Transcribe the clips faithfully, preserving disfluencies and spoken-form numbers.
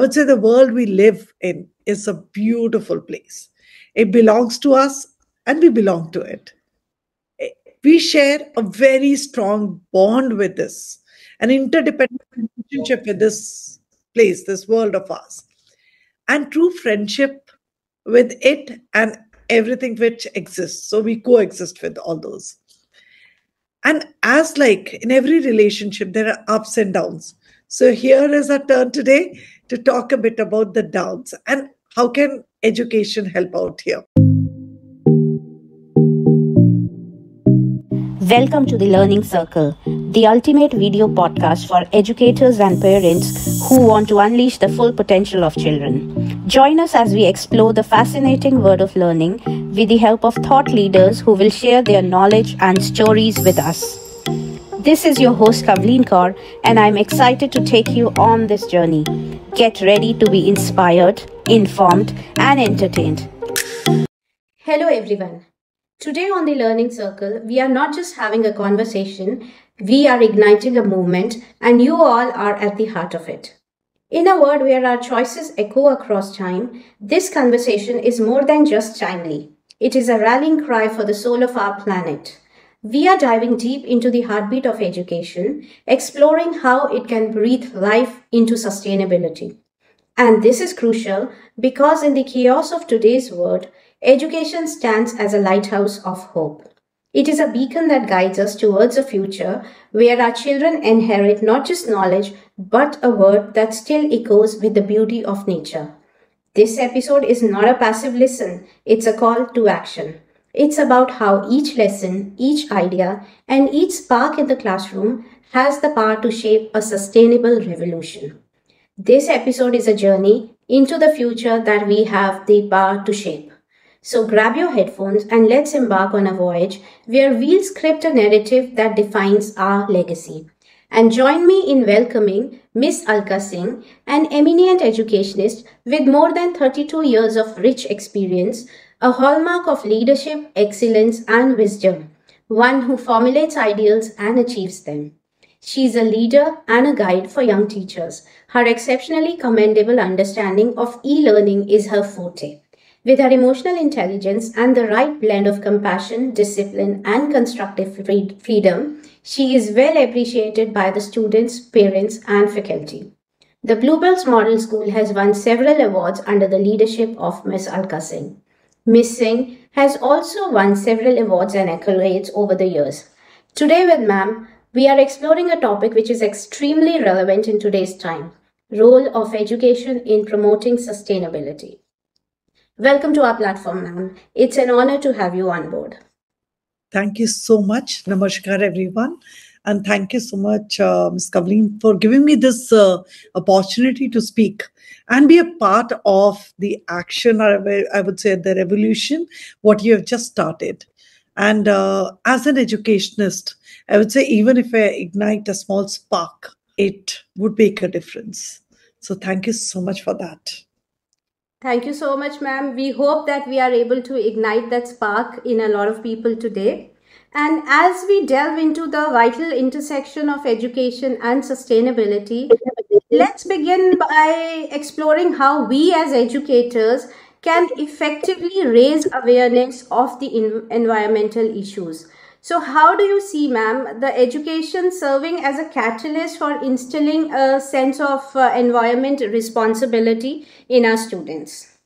would say the world we live in is a beautiful place. It belongs to us and we belong to it. Eh, We share a very strong bond with this, an interdependent relationship with this place, this world of ours, and true friendship with it and everything which exists. So we coexist with all those. And as like in every relationship, there are ups and downs. So here is our turn today to talk a bit about the downs and how can education help out here. Welcome to the Learning Circle, the ultimate video podcast for educators and parents who want to unleash the full potential of children. Join us as we explore the fascinating world of learning with the help of thought leaders who will share their knowledge and stories with us. This is your host Kavleen Kaur, and I'm excited to take you on this journey. Get ready to be inspired, informed, and entertained. Hello, everyone. Today on the Learning Circle, we are not just having a conversation, we are igniting a movement, and you all are at the heart of it. In a world where our choices echo across time, this conversation is more than just timely. It is a rallying cry for the soul of our planet. We are diving deep into the heartbeat of education, exploring how it can breathe life into sustainability. And this is crucial because in the chaos of today's world, education stands as a lighthouse of hope. It is a beacon that guides us towards a future where our children inherit not just knowledge, but a world that still echoes with the beauty of nature. This episode is not a passive listen, it's a call to action. It's about how each lesson, each idea, and each spark in the classroom has the power to shape a sustainable revolution. This episode is a journey into the future that we have the power to shape. So grab your headphones and let's embark on a voyage where we'll script a narrative that defines our legacy. And join me in welcoming Miss Alka Singh, an eminent educationist with more than thirty-two years of rich experience, a hallmark of leadership, excellence, and wisdom, one who formulates ideals and achieves them. She is a leader and a guide for young teachers. Her exceptionally commendable understanding of e-learning is her forte. With her emotional intelligence and the right blend of compassion, discipline, and constructive freedom, she is well appreciated by the students, parents, and faculty. The Bluebells Model School has won several awards under the leadership of Miss Alka Singh. Miss Singh has also won several awards and accolades over the years. Today with ma'am, we are exploring a topic which is extremely relevant in today's time: role of education in promoting sustainability. Welcome to our platform, ma'am. It's an honor to have you on board. Thank you so much. Namaskar, everyone. And thank you so much, uh, Miz Kavleen, for giving me this uh, opportunity to speak and be a part of the action, or I would say the revolution, what you have just started. And uh, as an educationist, I would say even if I ignite a small spark, it would make a difference. So thank you so much for that. Thank you so much, ma'am. We hope that we are able to ignite that spark in a lot of people today. And as we delve into the vital intersection of education and sustainability, let's begin by exploring how we as educators can effectively raise awareness of the in- environmental issues. So how do you see, ma'am, the education serving as a catalyst for instilling a sense of uh, environment responsibility in our students?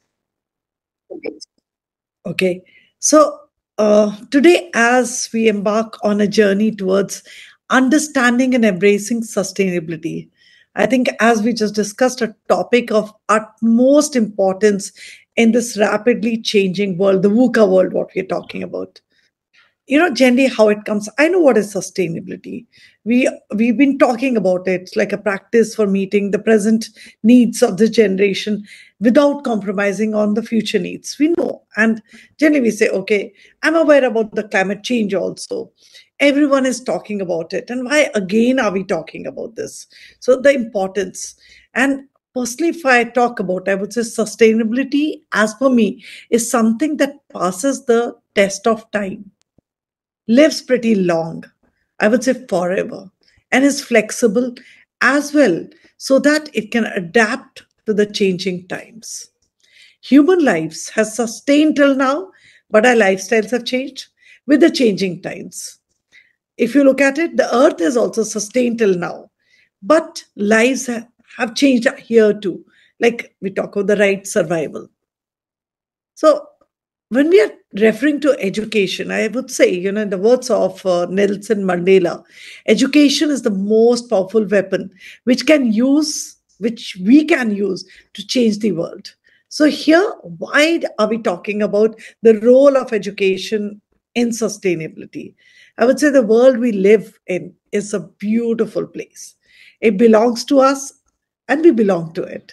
Okay. So uh, today, as we embark on a journey towards understanding and embracing sustainability, I think as we just discussed, a topic of utmost importance in this rapidly changing world, the VUCA world, what we're talking about. You know, generally how it comes. I know what is sustainability. We we've been talking about it. It's like a practice for meeting the present needs of this generation without compromising on the future needs. We know, and generally we say, okay, I'm aware about the climate change also. Everyone is talking about it, and why again are we talking about this? So the importance. And personally, if I talk about, I would say sustainability, as per me, is something that passes the test of time, lives pretty long, I would say forever, and is flexible as well, so that it can adapt to the changing times. Human lives has sustained till now, but our lifestyles have changed with the changing times. If you look at it, the earth has also sustained till now, but lives ha- have changed here too. Like we talk about the right survival. So when we are referring to education, I would say, you know, in the words of uh, Nelson Mandela, education is the most powerful weapon which can use, which we can use to change the world. So here, why are we talking about the role of education in sustainability? I would say the world we live in is a beautiful place. It belongs to us and we belong to it.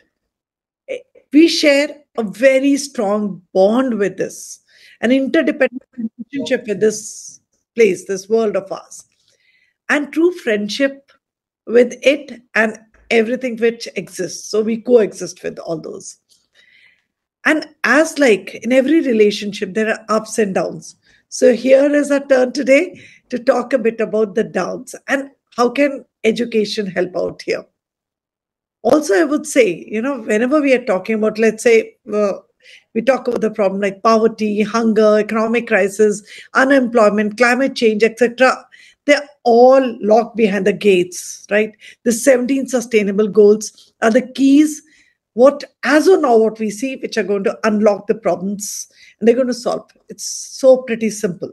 We share a very strong bond with this, an interdependent relationship with this place, this world of ours, and true friendship with it and everything which exists. So we coexist with all those. And as like in every relationship, there are ups and downs. So here is our turn today to talk a bit about the downs and how can education help out here. Also, I would say, you know, whenever we are talking about, let's say, uh, we talk about the problem like poverty, hunger, economic crisis, unemployment, climate change, et cetera. They're all locked behind the gates, right? The seventeen sustainable goals are the keys. What, as of now, what we see, which are going to unlock the problems and they're going to solve. It's so pretty simple.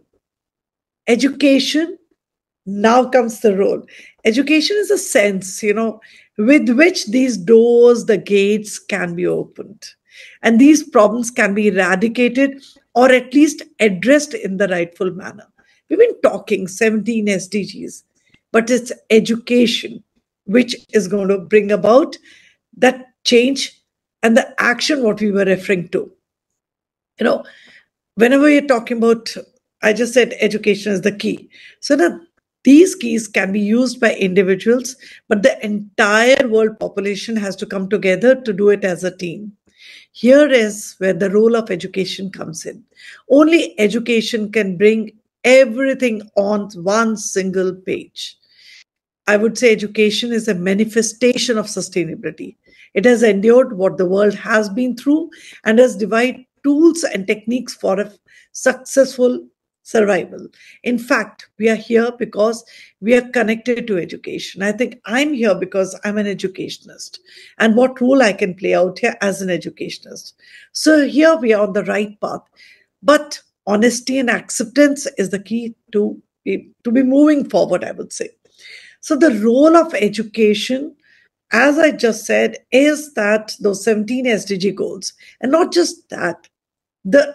Education, now comes the role. Education is a sense, you know, with which these doors, the gates can be opened. And these problems can be eradicated or at least addressed in the rightful manner. We've been talking seventeen S D Gs, but it's education which is going to bring about that change and the action what we were referring to. You know, whenever you're talking about, I just said education is the key. So now these keys can be used by individuals, but the entire world population has to come together to do it as a team. Here is where the role of education comes in. Only education can bring everything on one single page. I would say education is a manifestation of sustainability. It has endured what the world has been through and has devised tools and techniques for a successful survival. In fact, we are here because we are connected to education. I think I'm here because I'm an educationist and what role I can play out here as an educationist. So here we are on the right path. But honesty and acceptance is the key to be, to be moving forward, I would say. So, the role of education, as I just said, is that those seventeen S D G goals, and not just that, the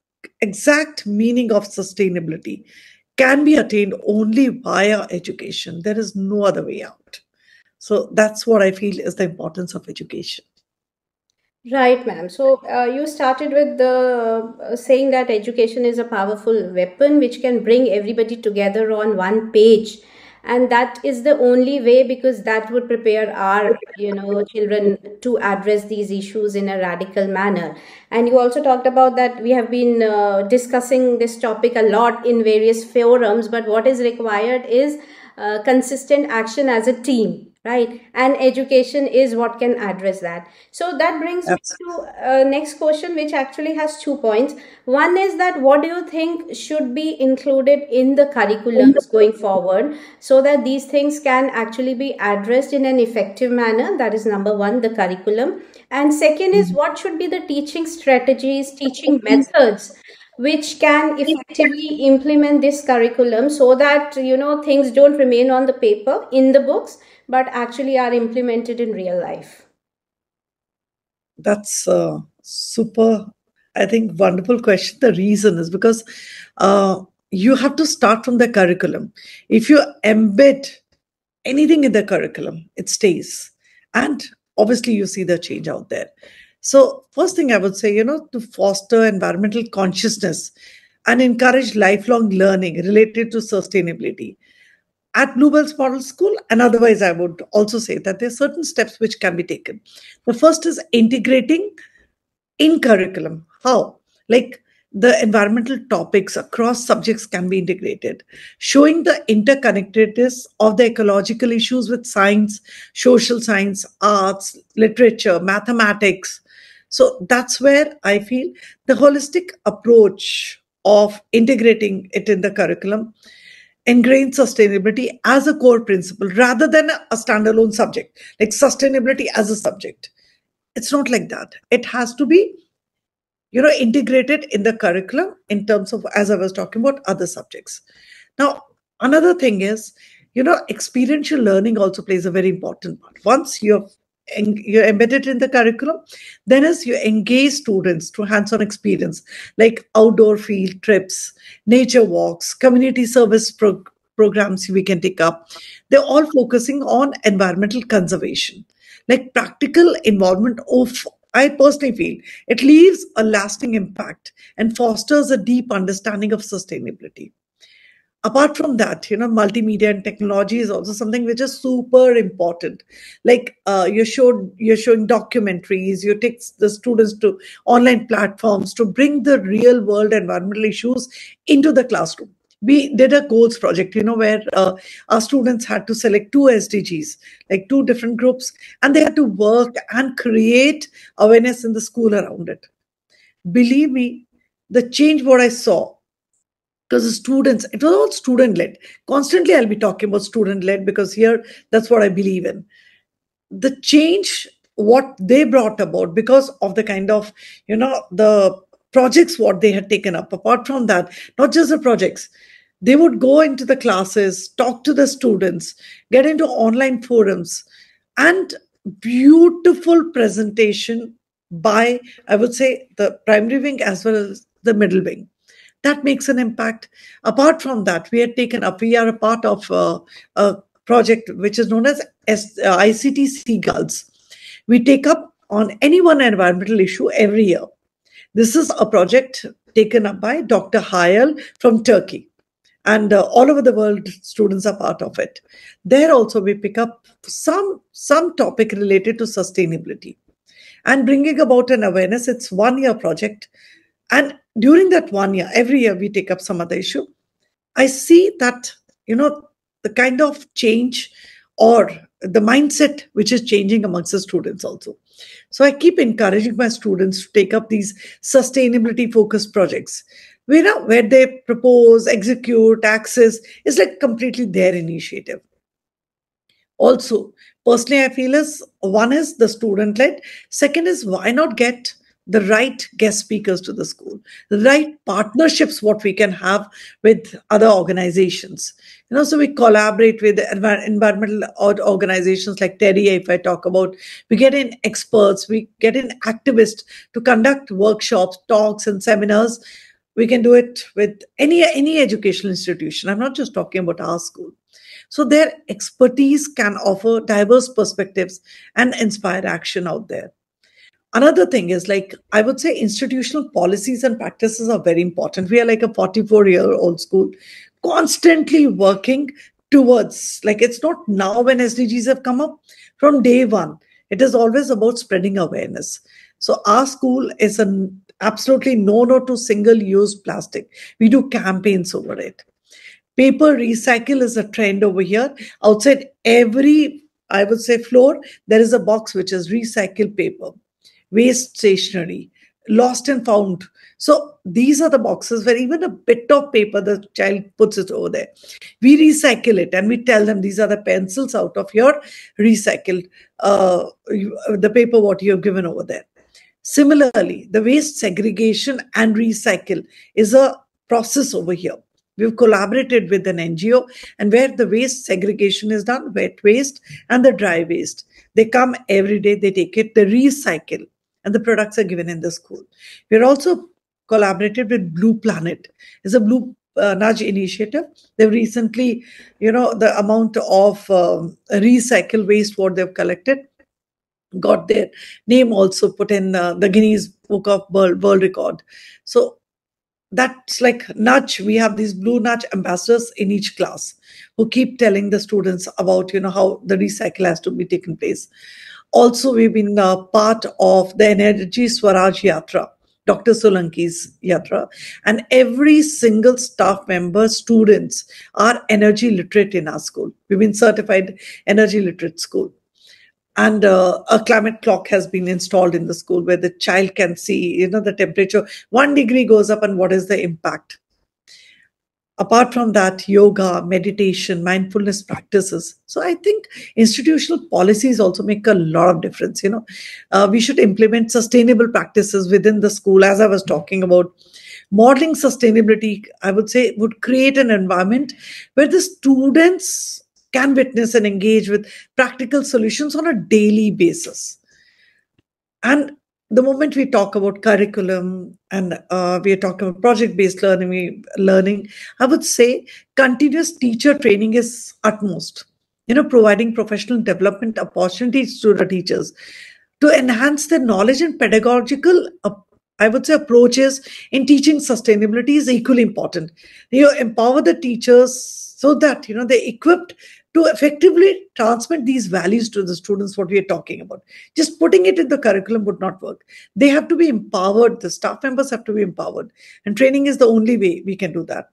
exact meaning of sustainability can be attained only via education. There is no other way out. So, that's what I feel is the importance of education. Right, ma'am. So uh, you started with the uh, saying that education is a powerful weapon which can bring everybody together on one page, and that is the only way because that would prepare our, you know, children to address these issues in a radical manner. And you also talked about that we have been uh, discussing this topic a lot in various forums, but what is required is uh, consistent action as a team, right? And education is what can address that. So that brings me Absolutely. to uh, next question, which actually has two points. One is that what do you think should be included in the curriculums going forward so that these things can actually be addressed in an effective manner? That is number one, the curriculum. And second is what should be the teaching strategies, teaching methods which can effectively implement this curriculum so that, you know, things don't remain on the paper in the books but actually are implemented in real life. That's a super, I think, wonderful question. The reason is because uh, you have to start from the curriculum. If you embed anything in the curriculum, it stays. And obviously, you see the change out there. So, first thing I would say, you know, to foster environmental consciousness and encourage lifelong learning related to sustainability at Bluebell's Model School. And otherwise, I would also say that there are certain steps which can be taken. The first is integrating in curriculum. How? Like the environmental topics across subjects can be integrated, showing the interconnectedness of the ecological issues with science, social science, arts, literature, mathematics. So that's where I feel the holistic approach of integrating it in the curriculum ingrain sustainability as a core principle rather than a standalone subject, like sustainability as a subject. It's not like that. It has to be, you know, integrated in the curriculum in terms of, as I was talking about, other subjects. Now, another thing is, you know, experiential learning also plays a very important part. Once you're en- you're embedded in the curriculum, then as you engage students to hands-on experience like outdoor field trips, nature walks, community service pro- programs we can take up, they're all focusing on environmental conservation, like practical involvement of, I personally feel it leaves a lasting impact and fosters a deep understanding of sustainability. Apart from that, you know, multimedia and technology is also something which is super important. Like uh, you showed, you're showing documentaries, you take the students to online platforms to bring the real world environmental issues into the classroom. We did a goals project, you know, where uh, our students had to select two S D Gs, like two different groups, and they had to work and create awareness in the school around it. Believe me, the change what I saw, because the students, it was all student led. Constantly, I'll be talking about student led because here, that's what I believe in. The change, what they brought about because of the kind of, you know, the projects what they had taken up. Apart from that, not just the projects, they would go into the classes, talk to the students, get into online forums, and beautiful presentation by, I would say, the primary wing as well as the middle wing. That makes an impact. Apart from that, we had taken up, we are a part of uh, a project which is known as S- uh, I C T Seagulls. We take up on any one environmental issue every year. This is a project taken up by Doctor Hayal from Turkey. And uh, all over the world, students are part of it. There also, we pick up some some topic related to sustainability and bringing about an awareness. It's one year project, and during that one year, every year we take up some other issue. I see that, you know, the kind of change or the mindset which is changing amongst the students also. So I keep encouraging my students to take up these sustainability focused projects. Where, you know, where they propose, execute, access is like completely their initiative. Also, personally, I feel is one is the student led. Second is why not get the right guest speakers to the school, the right partnerships, what we can have with other organizations. You know, so we collaborate with envi- environmental or- organizations like TEDI. If I talk about, we get in experts, we get in activists to conduct workshops, talks, and seminars. We can do it with any any educational institution. I'm not just talking about our school. So their expertise can offer diverse perspectives and inspire action out there. Another thing is, like, I would say institutional policies and practices are very important. We are like a forty-four year old school, constantly working towards, like, it's not now when S D Gs have come up, from day one. It is always about spreading awareness. So our school is an absolutely no no to single use plastic. We do campaigns over it. Paper recycle is a trend over here. Outside every, I would say, floor, there is a box which is recycled paper, waste stationery, lost and found. So these are the boxes where even a bit of paper, the child puts it over there. We recycle it and we tell them these are the pencils out of your recycled, uh, you- the paper what you have given over there. Similarly, the waste segregation and recycle is a process over here. We've collaborated with an N G O, and where the waste segregation is done, wet waste and the dry waste. They come every day, they take it, they recycle, and the products are given in the school. We're also collaborated with Blue Planet. It's a Blue uh, Nudge initiative. They've recently, you know, the amount of um, recycle waste what they've collected got their name also put in uh, the Guinness Book of World, World Record. So that's like nudge. We have these blue nudge ambassadors in each class who keep telling the students about, you know, how the recycle has to be taken place. Also, we've been uh, part of the Energy Swaraj Yatra. Doctor Solanki's yatra, and every single staff member, students are energy literate in our school. We've been certified energy literate school. And uh, a climate clock has been installed in the school where the child can see, you know, the temperature. One degree goes up, and what is the impact? Apart from that, yoga, meditation, mindfulness practices. So I think institutional policies also make a lot of difference. You know, uh, we should implement sustainable practices within the school. As I was talking about, modeling sustainability, I would say, would create an environment where the students can witness and engage with practical solutions on a daily basis. And the moment we talk about curriculum and uh, we are talking about project-based learning, we, learning, I would say continuous teacher training is utmost. You know, providing professional development opportunities to the teachers to enhance their knowledge and pedagogical, uh, I would say, approaches in teaching sustainability is equally important. You empower the teachers so that, you know, they're equipped to effectively transmit these values to the students, what we are talking about. Just putting it in the curriculum would not work. They have to be empowered. The staff members have to be empowered. And training is the only way we can do that.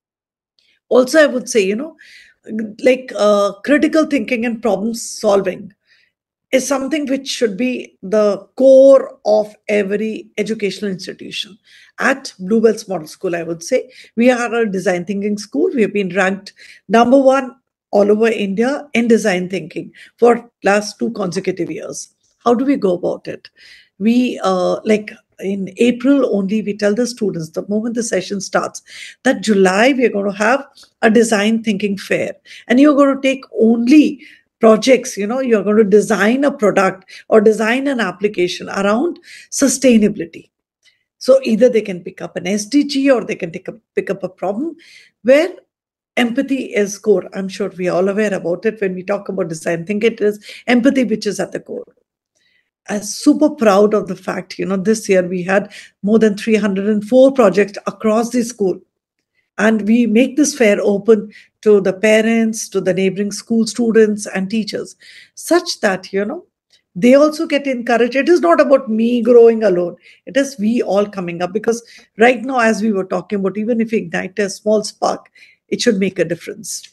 Also, I would say, you know, like uh, critical thinking and problem solving is something which should be the core of every educational institution. At Bluebells Model School, I would say, we are a design thinking school. We have been ranked number one all over India in design thinking for last two consecutive years. How do we go about it? We uh, like in April only, we tell the students the moment the session starts that July we are going to have a design thinking fair, and you're going to take only projects. You know, you're going to design a product or design an application around sustainability. So either they can pick up an S D G or they can take a, pick up a problem where empathy is core. I'm sure we are all aware about it. When we talk about design, think it is empathy which is at the core. I'm super proud of the fact, you know, this year we had more than three hundred four projects across the school. And we make this fair open to the parents, to the neighboring school students and teachers, such that, you know, they also get encouraged. It is not about me growing alone. It is we all coming up, because right now, as we were talking about, even if we ignite a small spark, it should make a difference.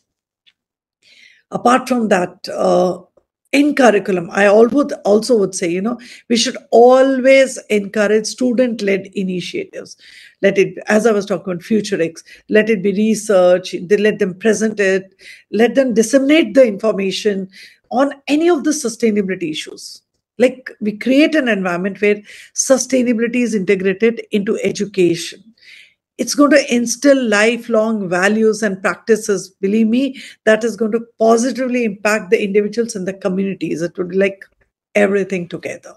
Apart from that, uh, in curriculum, I would also would say, you know, we should always encourage student-led initiatives. Let it, as I was talking about FutureX, let it be research, they let them present it, let them disseminate the information on any of the sustainability issues. Like, we create an environment where sustainability is integrated into education. It's going to instill lifelong values and practices. Believe me, that is going to positively impact the individuals and the communities. It would be like everything together.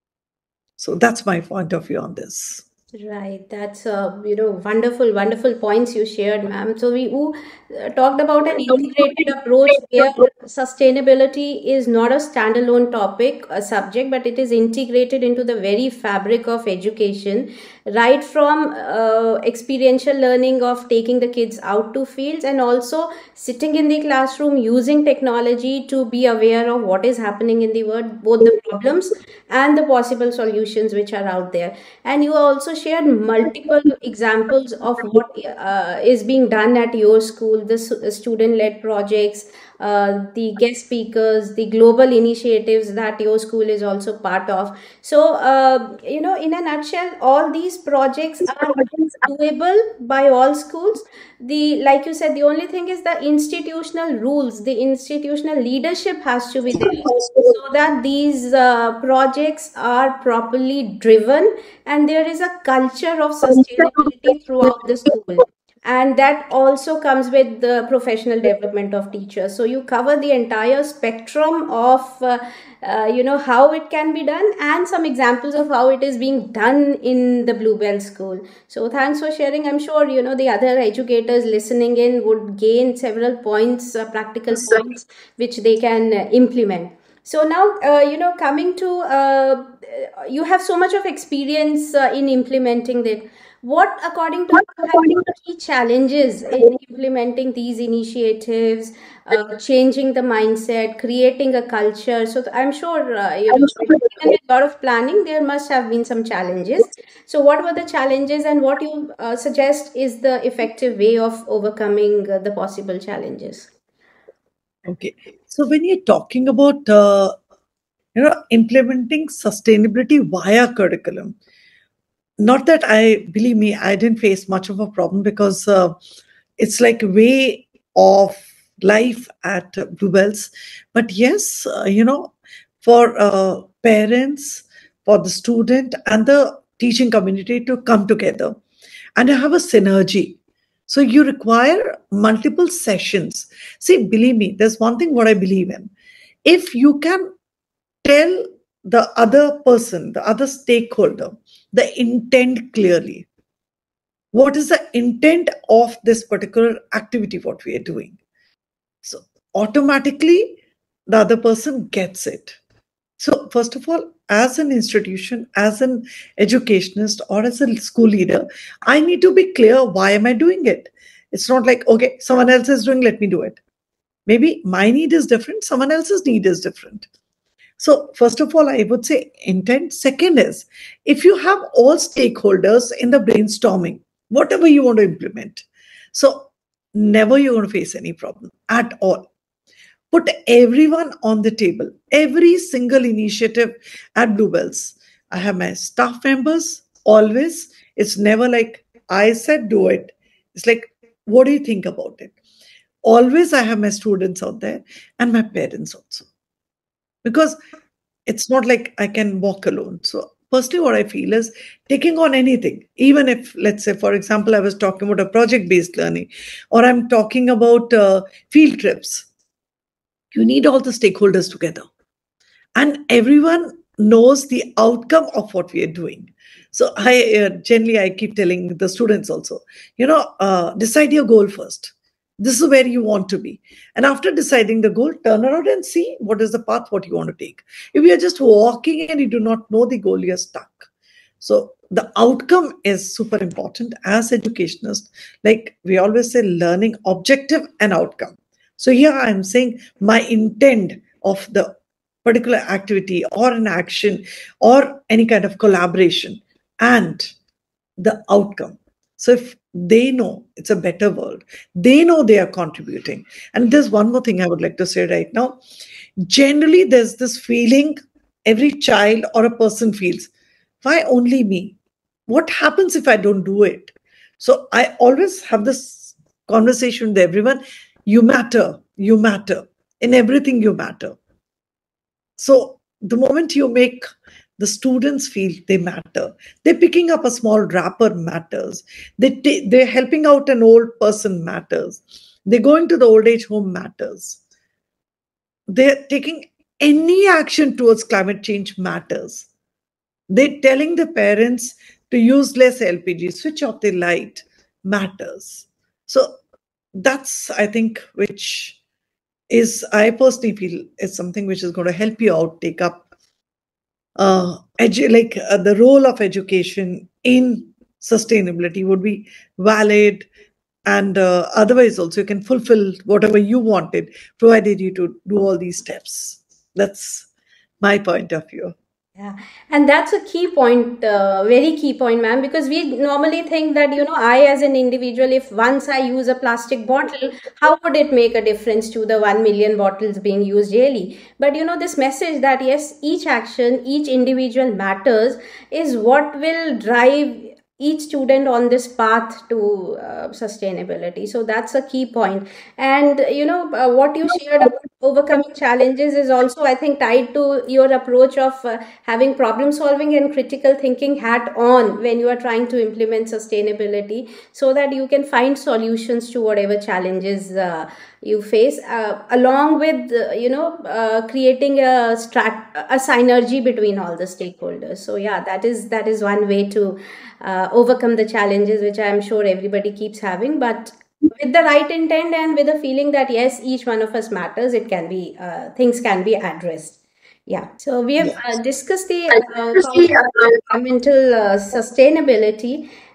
So that's my point of view on this. Right, that's uh, you know wonderful, wonderful points you shared, ma'am. So we who, uh, talked about an integrated approach where sustainability is not a standalone topic, a subject, but it is integrated into the very fabric of education, right from uh, experiential learning of taking the kids out to fields, and also sitting in the classroom using technology to be aware of what is happening in the world, both the problems and the possible solutions which are out there. And you also shared multiple examples of what uh, is being done at your school, the student led projects, uh, the guest speakers, the global initiatives that your school is also part of. So, uh, you know, in a nutshell, all these projects are doable by all schools. The, like you said, the only thing is the institutional rules, the institutional leadership has to be there so that these uh, projects are properly driven and there is a culture of sustainability throughout the school. And that also comes with the professional development of teachers. So you cover the entire spectrum of uh, uh, you know how it can be done, and some examples of how it is being done in the Bluebell School. So thanks for sharing. I'm sure you know the other educators listening in would gain several points, uh, practical points, which they can uh, implement. So now, uh, you know, coming to, uh, you have so much of experience uh, in implementing that. What, according to you, have been the key challenges in implementing these initiatives, uh, changing the mindset, creating a culture? So th- I'm sure, uh, you know, even with a lot of planning, there must have been some challenges. So what were the challenges, and what you uh, suggest is the effective way of overcoming uh, the possible challenges? Okay. So when you're talking about uh, you know implementing sustainability via curriculum, not that I believe me, I didn't face much of a problem because uh, it's like a way of life at uh, Bluebells. But yes, uh, you know, for uh, parents, for the student, and the teaching community to come together and have a synergy. So you require multiple sessions. See, believe me, there's one thing what I believe in. If you can tell the other person, the other stakeholder, the intent clearly. What is the intent of this particular activity, what we are doing? So automatically the other person gets it. So, first of all, as an institution, as an educationist, or as a school leader, I need to be clear why am I doing it? It's not like, okay, someone else is doing, let me do it. Maybe my need is different, someone else's need is different. So, first of all, I would say intent. Second is if you have all stakeholders in the brainstorming, whatever you want to implement, so never you're going to face any problem at all. Put everyone on the table, every single initiative at Bluebells. I have my staff members always. It's never like I said, do it. It's like, what do you think about it? Always, I have my students out there and my parents also because it's not like I can walk alone. So, personally, what I feel is taking on anything, even if, let's say, for example, I was talking about a project based learning or I'm talking about uh, field trips, you need all the stakeholders together and everyone knows the outcome of what we are doing. So, I uh, generally I keep telling the students also, you know, uh, decide your goal first. This is where you want to be. And after deciding the goal, turn around and see what is the path, what you want to take. If you are just walking and you do not know the goal, you're stuck. So the outcome is super important as educationists. Like we always say, learning objective and outcome. So here I'm saying my intent of the particular activity or an action or any kind of collaboration and the outcome. So if they know it's a better world, they know they are contributing. And there's one more thing I would like to say right now. Generally, there's this feeling every child or a person feels, why only me? What happens if I don't do it? So I always have this conversation with everyone. You matter, you matter. In everything, you matter. So the moment you make the students feel they matter, they're picking up a small wrapper matters. They ta- they're helping out an old person matters. They're going to the old age home matters. They're taking any action towards climate change matters. They're telling the parents to use less L P G, switch off the light matters. So that's, I think, which is, I personally feel, is something which is going to help you out take up uh, edu- like uh, the role of education in sustainability would be valid and uh, otherwise also you can fulfill whatever you wanted provided you to do all these steps. That's my point of view. Yeah, and that's a key point, uh, very key point, ma'am, because we normally think that, you know, I as an individual, if once I use a plastic bottle, how would it make a difference to the one million bottles being used daily? But, you know, this message that yes, each action, each individual matters is what will drive each student on this path to uh, sustainability. So that's a key point. And you know, uh, what you shared about overcoming challenges is also, I think, tied to your approach of uh, having problem solving and critical thinking hat on when you are trying to implement sustainability, so that you can find solutions to whatever challenges uh, you face, uh, along with uh, you know, uh, creating a strat a synergy between all the stakeholders. So yeah, that is that is one way to uh, overcome the challenges, which I am sure everybody keeps having, but with the right intent and with a feeling that yes, each one of us matters, it can be uh, things can be addressed. Yeah, so we have Yeah. uh, discussed the uh, concept of environmental uh, sustainability,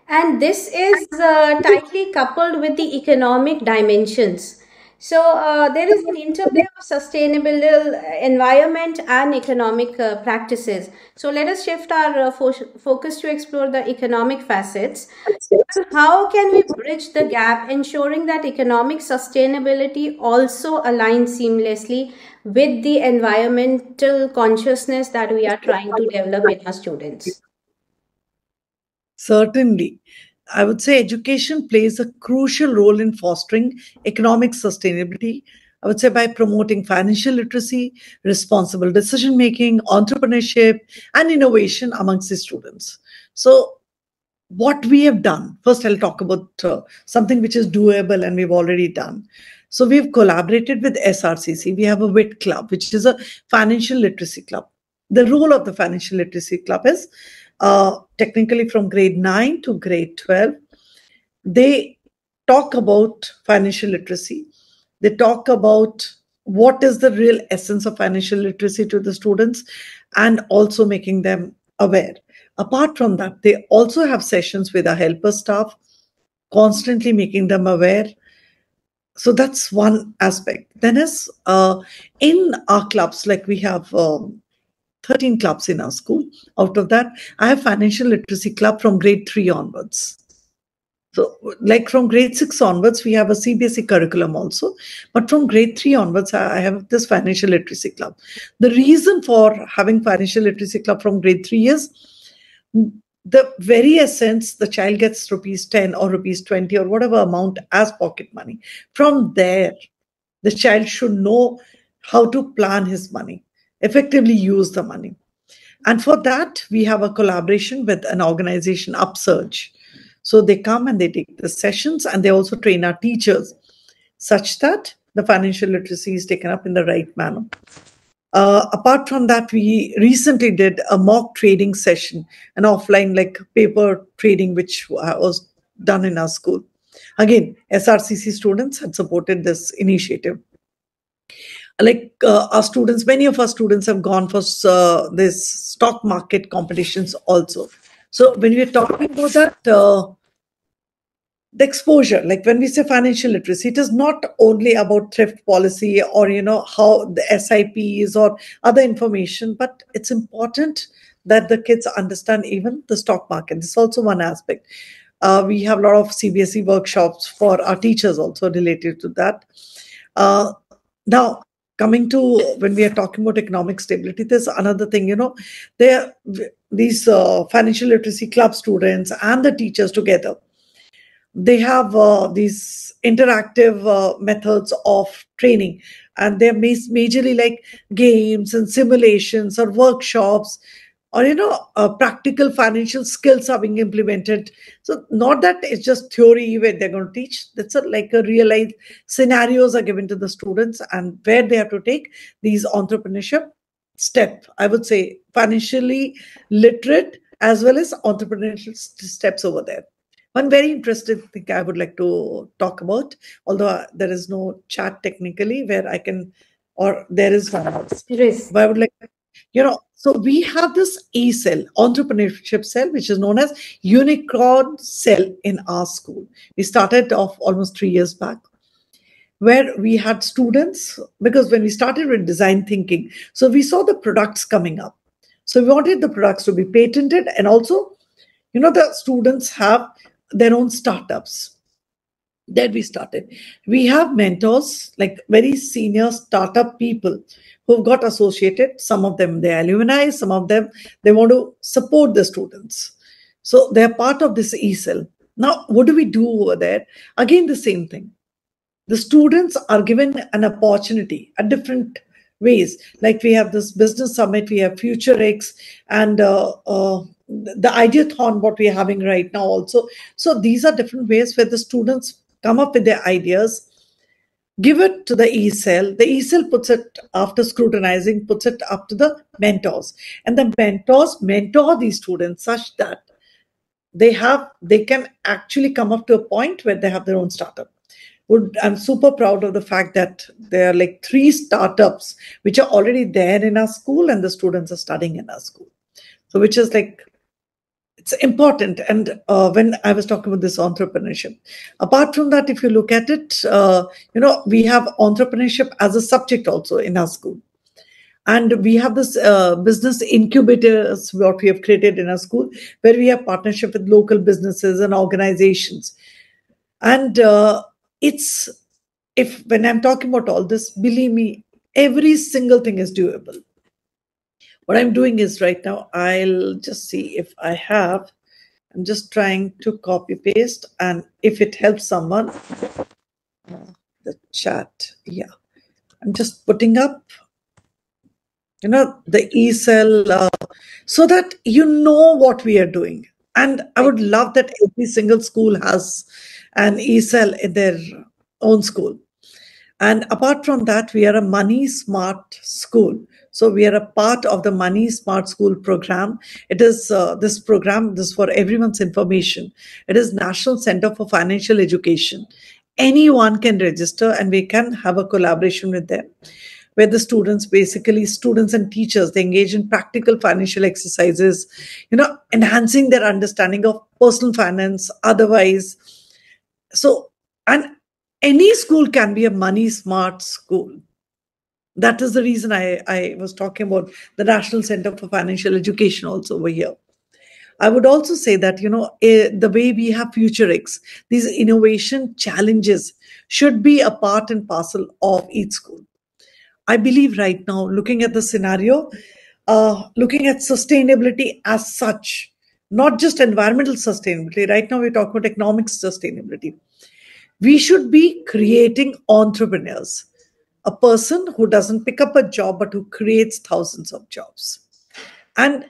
And this is uh, tightly coupled with the economic dimensions. So uh, there is an interplay of sustainable uh, environment and economic uh, practices. So let us shift our uh, fo- focus to explore the economic facets. How can we bridge the gap, ensuring that economic sustainability also aligns seamlessly with the environmental consciousness that we are trying to develop in our students? Certainly. I would say education plays a crucial role in fostering economic sustainability. I would say by promoting financial literacy, responsible decision making, entrepreneurship, and innovation amongst the students. So, what we have done, first, I'll talk about uh, something which is doable and we've already done. So, we've collaborated with S R C C. We have a WIT club, which is a financial literacy club. The role of the financial literacy club is uh, technically from grade nine to grade twelve. They talk about financial literacy. They talk about what is the real essence of financial literacy to the students and also making them aware. Apart from that, they also have sessions with our helper staff, constantly making them aware. So that's one aspect. Then, is uh, in our clubs, like we have um, thirteen clubs in our school. Out of that, I have financial literacy club from grade three onwards. So, like from grade six onwards, we have a C B S E curriculum also. But from grade three onwards, I have this financial literacy club. The reason for having financial literacy club from grade three is the very essence the child gets rupees ten or rupees twenty or whatever amount as pocket money. From there, the child should know how to plan his money, effectively use the money. And for that, we have a collaboration with an organization, Upsurge. So they come and they take the sessions and they also train our teachers such that the financial literacy is taken up in the right manner. Uh, apart from that, we recently did a mock trading session, an offline like paper trading, which was done in our school. Again, S R C C students had supported this initiative. Like uh, our students, many of our students have gone for uh, this stock market competitions also. So when we're talking about that, uh, the exposure, like when we say financial literacy, it is not only about thrift policy or you know how the S I Ps or other information, but it's important that the kids understand even the stock market. This is also one aspect. Uh, we have a lot of C B S E workshops for our teachers also related to that. Uh, now, coming to when we are talking about economic stability, there's another thing, you know, there these uh, financial literacy club students and the teachers together, they have uh, these interactive uh, methods of training, and they're ma- majorly like games and simulations or workshops, or you know uh, practical financial skills are being implemented. So not that it's just theory where they're going to teach. That's a, like a real life scenarios are given to the students and where they have to take these entrepreneurship step, I would say financially literate as well as entrepreneurial st- steps over there. One very interesting thing I would like to talk about, although uh, there is no chat technically where I can, or there is one else, Risk. but I would like, you know, so we have this E cell, entrepreneurship cell, which is known as unicorn cell in our school. We started off almost three years back, where we had students, because when we started with design thinking, so we saw the products coming up. So we wanted the products to be patented, and also, you know, the students have their own startups. That we started. We have mentors, like very senior startup people who've got associated. Some of them they're alumni, some of them they want to support the students. So they're part of this E C E L. Now, what do we do over there? Again, the same thing. The students are given an opportunity at different ways. Like we have this business summit, we have Future X, and uh, uh, the Ideathon, what we're having right now also. So these are different ways where the students come up with their ideas, give it to the E C E L. The E C E L puts it, after scrutinizing, puts it up to the mentors. And the mentors mentor these students such that they have they can actually come up to a point where they have their own startup. Would I'm super proud of the fact that there are like three startups which are already there in our school and the students are studying in our school. So which is like it's important. And uh, when I was talking about this entrepreneurship, apart from that, if you look at it, uh, you know, we have entrepreneurship as a subject also in our school. And we have this uh, business incubators, what we have created in our school, where we have partnership with local businesses and organizations. And uh, it's, if when I'm talking about all this, believe me, every single thing is doable. What I'm doing is right now, I'll just see if I have, I'm just trying to copy paste, and if it helps someone, the chat, yeah. I'm just putting up, you know, the e-cell, uh, so that you know what we are doing. And I would love that every single school has an e-cell in their own school. And apart from that, we are a Money Smart school. So we are a part of the Money Smart School program. It is uh, this program, this is for everyone's information. It is National Center for Financial Education. Anyone can register and we can have a collaboration with them, where the students, basically students and teachers, they engage in practical financial exercises, you know, enhancing their understanding of personal finance, otherwise. So, and any school can be a money smart school. That is the reason I, I was talking about the National Center for Financial Education also over here. I would also say that, you know, eh, the way we have FutureX, these innovation challenges should be a part and parcel of each school. I believe right now, looking at the scenario, uh, looking at sustainability as such, not just environmental sustainability. Right now, we're talking about economic sustainability. We should be creating entrepreneurs, a person who doesn't pick up a job, but who creates thousands of jobs. And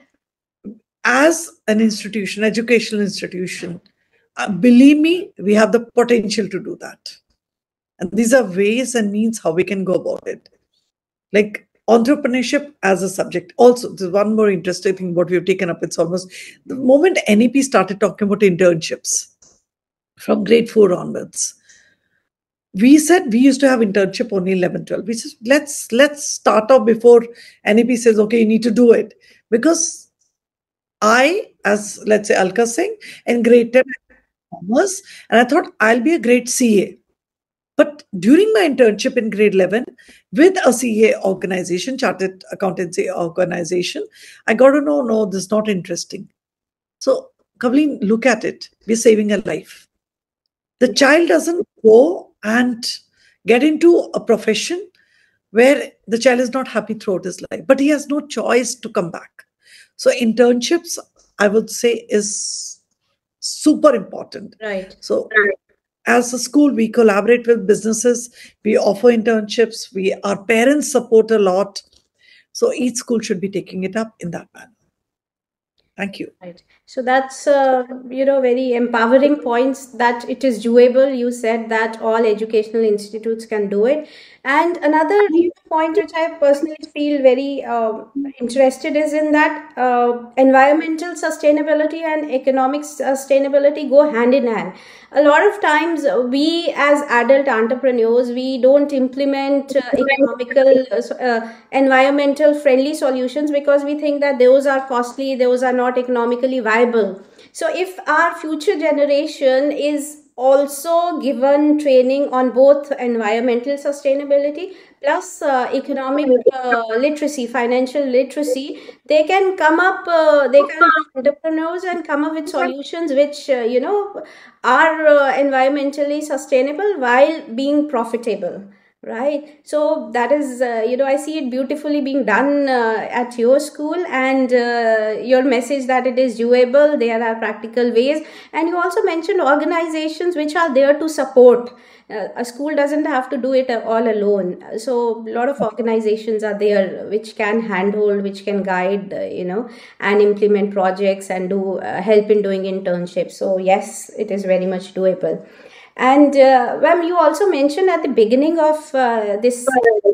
as an institution, educational institution, uh, believe me, we have the potential to do that. And these are ways and means how we can go about it. Like entrepreneurship as a subject. Also, there's one more interesting thing what we've taken up. It's almost the moment N E P started talking about internships from grade four onwards. We said we used to have internship only eleven, twelve. We said, let's let's start off before N E P says, okay, you need to do it. Because I, as let's say Alka Singh, in grade ten, commerce, and I thought I'll be a great C A. But during my internship in grade eleven with a C A organization, chartered accountancy organization, I got to know, no, this is not interesting. So, Kavleen, look at it. We're saving a life. The child doesn't go and get into a profession where the child is not happy throughout his life, but he has no choice to come back. So, internships, I would say, is super important. Right. So, as a school, we collaborate with businesses, we offer internships, we our parents support a lot. So each school should be taking it up in that manner. Thank you. Right. So that's uh, you know very empowering points that it is doable. You said that all educational institutes can do it. And another you know, point which I personally feel very uh, interested is in that uh, environmental sustainability and economic sustainability go hand in hand. A lot of times we as adult entrepreneurs, we don't implement uh, economical, uh, environmental friendly solutions because we think that those are costly, those are not economically viable. So if our future generation is also given training on both environmental sustainability plus uh, economic uh, literacy, financial literacy, they can come up, uh, they can be entrepreneurs and come up with solutions which, uh, you know, are uh, environmentally sustainable while being profitable. Right. So that is, uh, you know, I see it beautifully being done uh, at your school, and uh, your message that it is doable, there are practical ways. And you also mentioned organizations which are there to support. Uh, a school doesn't have to do it all alone. So a lot of organizations are there which can handhold, which can guide, uh, you know, and implement projects and do uh, help in doing internships. So yes, it is very much doable. And uh, well, you also mentioned at the beginning of uh, this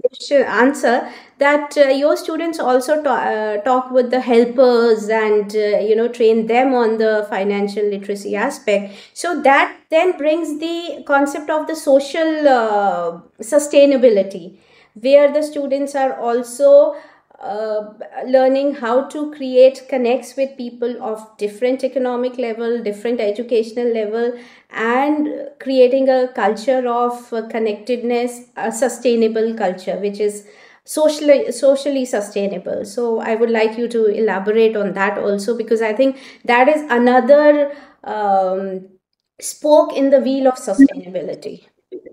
answer that uh, your students also ta- uh, talk with the helpers and uh, you know train them on the financial literacy aspect. So that then brings the concept of the social uh, sustainability, where the students are also uh, learning how to create connects with people of different economic level, different educational level, and creating a culture of uh, connectedness, a sustainable culture, which is socially socially sustainable. So I would like you to elaborate on that also, because I think that is another um, spoke in the wheel of sustainability.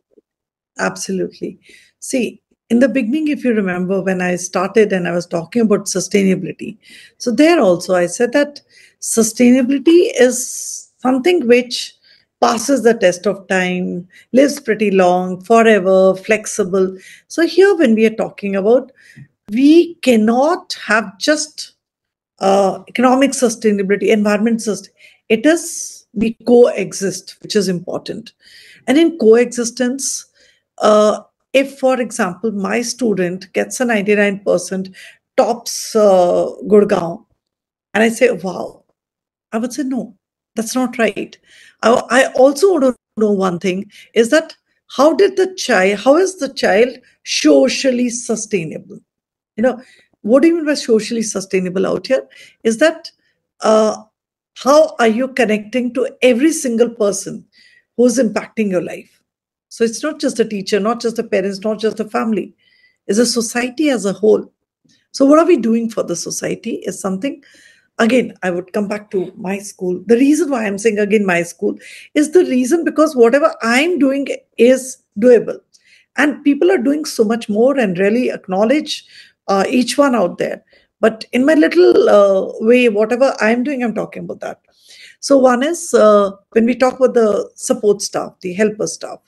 Absolutely. See, in the beginning, if you remember when I started and I was talking about sustainability, so there also I said that sustainability is something which passes the test of time, lives pretty long, forever, flexible. So here, when we are talking about, we cannot have just uh, economic sustainability, environment sustain. It is we coexist, which is important. And in coexistence, uh, if, for example, my student gets a ninety-nine percent tops uh, Gurgaon, and I say, wow, I would say, no, that's not right. I, I also want to know one thing is that how did the child, how is the child socially sustainable? You know, what do you mean by socially sustainable out here? Is that uh, how are you connecting to every single person who's impacting your life? So it's not just the teacher, not just the parents, not just the family, it's a society as a whole. So what are we doing for the society is something, again, I would come back to my school. The reason why I'm saying again my school is the reason because whatever I'm doing is doable. And people are doing so much more and really acknowledge uh, each one out there. But in my little uh, way, whatever I'm doing, I'm talking about that. So one is uh, when we talk about the support staff, the helper staff,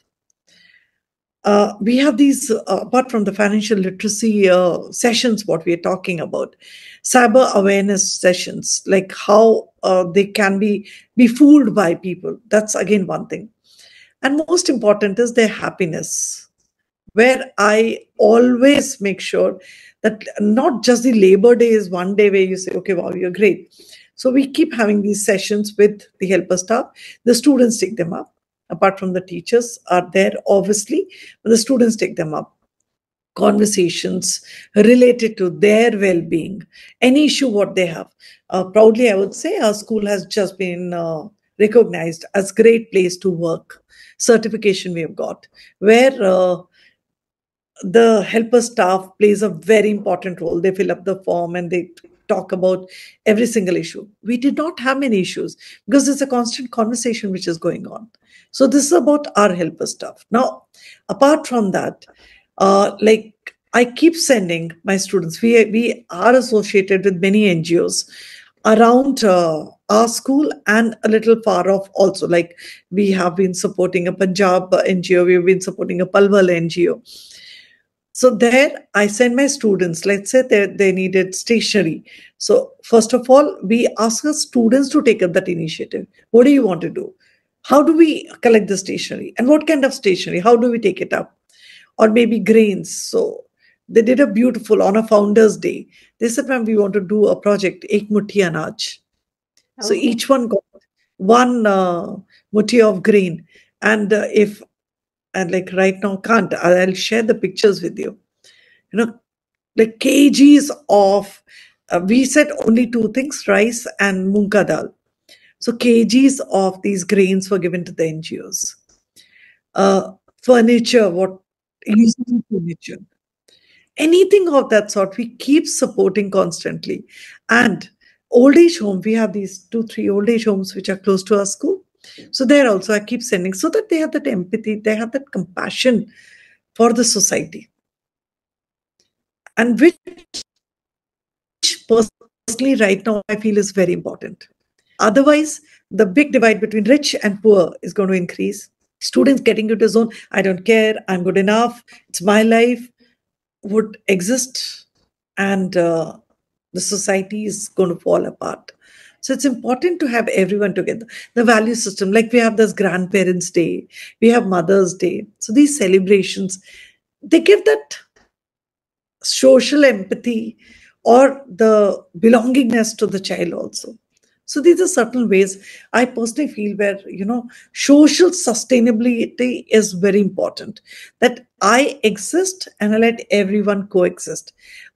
uh, we have these, uh, apart from the financial literacy uh, sessions, what we are talking about, cyber awareness sessions, like how uh, they can be, be fooled by people. That's again one thing. And most important is their happiness, where I always make sure that not just the Labor Day is one day where you say, okay, wow, you're great. So we keep having these sessions with the helper staff. The students take them up. Apart from the teachers are there, obviously, but the students take them up. Conversations related to their well-being, any issue what they have. Uh, proudly, I would say our school has just been uh, recognized as great place to work. Certification we have got, where uh, the helper staff plays a very important role. They fill up the form and they talk about every single issue. We did not have many issues because it's a constant conversation which is going on. So this is about our helper staff. Now, apart from that, uh, like I keep sending my students, we, we are associated with many N G Os around uh, our school and a little far off also. Like we have been supporting a Punjab N G O, we've been supporting a Palwal N G O. So there I send my students, let's say they, they needed stationery. So first of all, we ask our students to take up that initiative. What do you want to do? How do we collect the stationery? And what kind of stationery? How do we take it up? Or maybe grains. So they did a beautiful, on a Founders Day, they said, ma'am, we want to do a project, Ek Muthi Anaj. So Okay. each one got one uh, muthi of grain. And uh, if and like right now can't, I'll share the pictures with you. You know, like kgs of uh, we said only two things, rice and munga dal. So kgs of these grains were given to the N G Os. Uh, furniture, what using furniture, anything of that sort, we keep supporting constantly. And old age home, we have these two three old age homes which are close to our school. So there also I keep sending so that they have that empathy, they have that compassion for the society, and which personally right now I feel is very important. Otherwise, the big divide between rich and poor is going to increase. Students getting into zone, I don't care, I'm good enough, it's my life, would exist, and uh, the society is going to fall apart. So it's important to have everyone together. The value system, like we have this Grandparents' Day, we have Mother's Day. So these celebrations, they give that social empathy or the belongingness to the child also. So these are certain ways I personally feel where, you know, social sustainability is very important. That I exist and I let everyone coexist.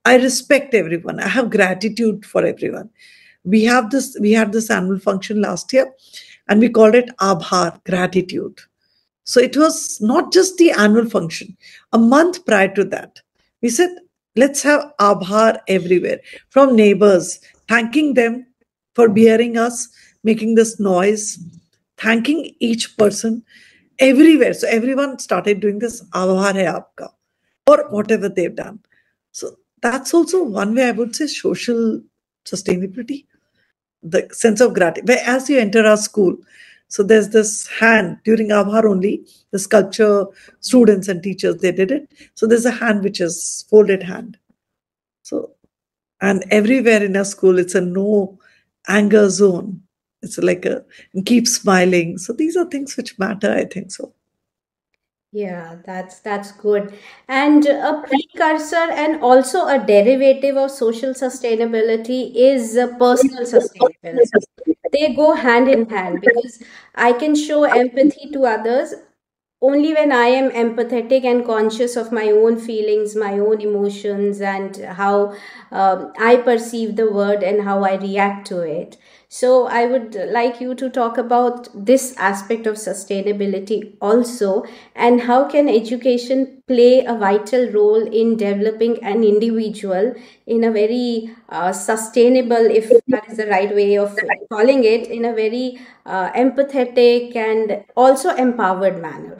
I respect everyone. I have gratitude for everyone. We have this, we had this annual function last year and we called it Abhar, gratitude. So it was not just the annual function. A month prior to that, we said, let's have Abhar everywhere from neighbors, thanking them for bearing us, making this noise, thanking each person everywhere. So everyone started doing this Abhar hai aapka or whatever they've done. So that's also one way I would say social sustainability, the sense of gratitude. Where as you enter our school, so there's this hand during Abhar only, the sculpture students and teachers, they did it. So there's a hand which is folded hand. So, and everywhere in our school, it's a no anger zone. It's like a, and keep smiling. So these are things which matter, I think so. Yeah, that's that's good. And a precursor and also a derivative of social sustainability is uh, personal sustainability. They go hand in hand because I can show empathy to others only when I am empathetic and conscious of my own feelings, my own emotions, and how um, I perceive the world and how I react to it. So, I would like you to talk about this aspect of sustainability also, and how can education play a vital role in developing an individual in a very uh, sustainable, if that is the right way of calling it, in a very uh, empathetic and also empowered manner.